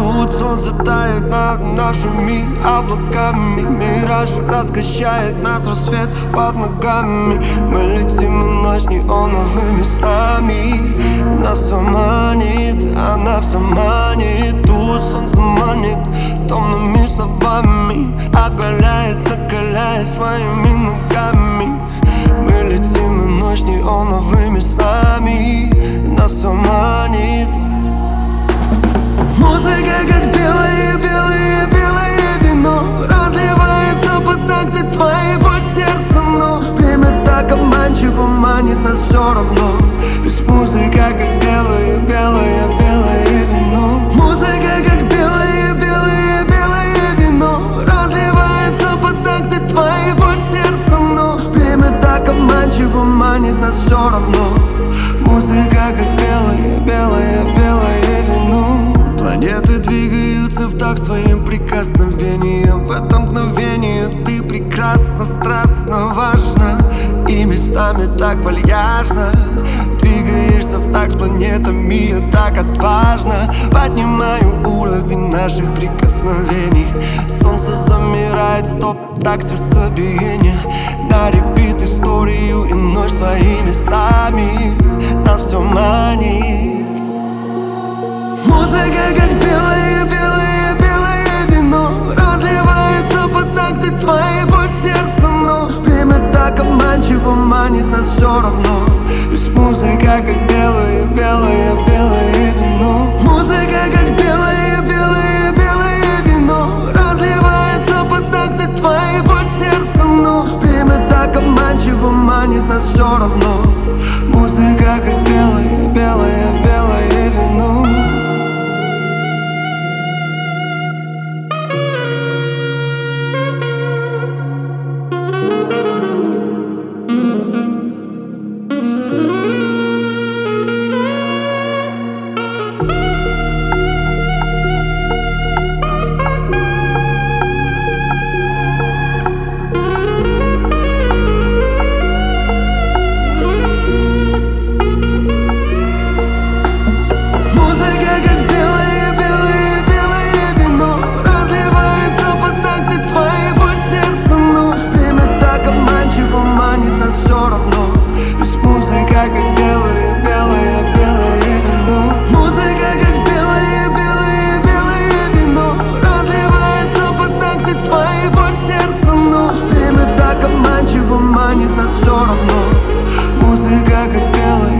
Тут солнце тает над нашими облаками. Мираж раскачает нас, рассвет под ногами. Мы летим, и ночь неоновыми снами. Нас все манит, она все манит. Тут солнце манит томными словами. Оголяет, накаляет своими ногами. Мы летим, и ночь неоновыми снами. Нас все манит. Музыка как белое, белое, белое вино, разливается под такты твоего сердца. Но время так обманчиво манит нас все равно. Ведь музыка как белое, белое, белое вино. Музыка как белое, белое, белое вино, разливается под такты твоего сердца. Но время так обманчиво манит нас все равно. Музыка как белое, белое, белое вино. Планеты двигаются в такт своим прикосновением. В это мгновение ты прекрасна, страстно, важна и местами так вальяжно. Двигаешься в такт с планетами, я так отважно поднимаю уровень наших прикосновений. Солнце замирает, стоп, так сердцебиение. На репит историю и ночь своими снами. Нас все манит. Музыка как белое, белое, белое вино, разливается под такты твоего сердца. Но время так обманчиво манит нас все равно. Ведь музыка как белое, белое, белое вино. Музыка как белое, белое, белое вино, разливается под такты твоего сердца. Но время так обманчиво манит нас все равно. Музыка как белое, белое, белое вино. Музыка как белое, белое, белое вино. Музыка как белое, белое, белое вино, разливается под такты твоего сердца. Но время так обманчиво манит нас все равно. Музыка как белое.